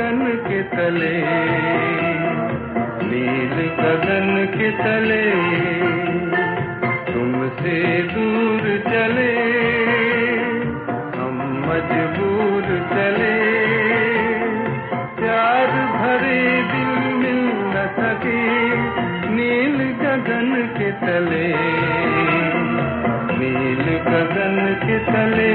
गगन के तले, नील गगन के तले तुमसे दूर चले, हम मजबूर चले, प्यार भरे दिल मिल न सके, नील गगन के तले, नील गगन के तले।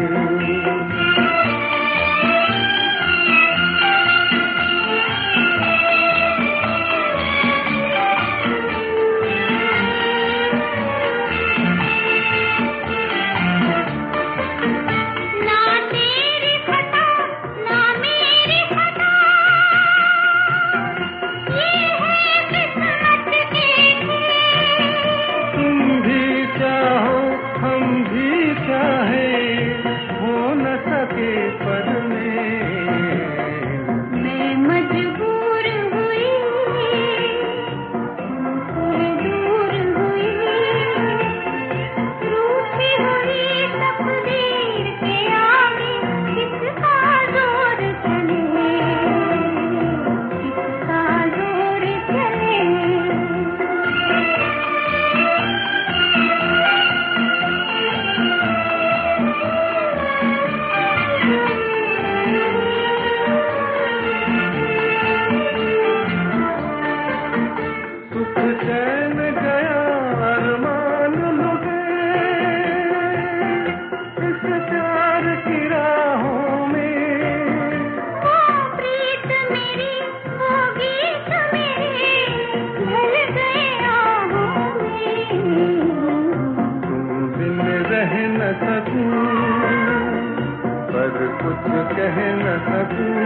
पर कुछ कह न सकूं,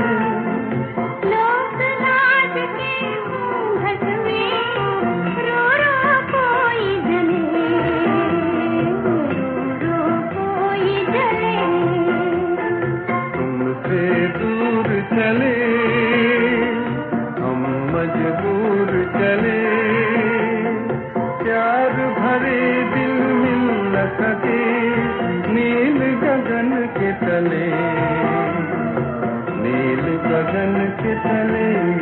लोक लाज के घूंघट में रो रो कोई जले, रो रो कोई जले, तुमसे दूर चले, हम मजबूर चले, प्यार भरे दिल मिल न सके, नील गगन के तले, नील गगन के तले।